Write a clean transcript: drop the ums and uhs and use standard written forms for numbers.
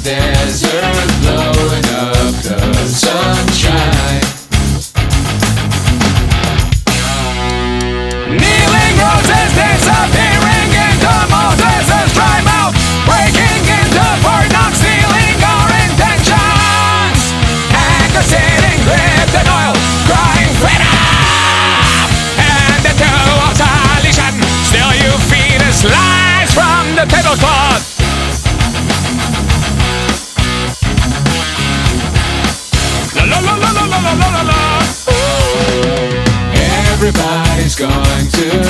desert, blowing up the sunshine. Kneeling roses disappearing into Moses' dry mouth, breaking into Fort Knox, stealing our intentions. Anger sitting gripped in oil, crying freedom. And the two of solution, still you feed us lies from the tablecloth. La la la la la la la la la. Everybody's going to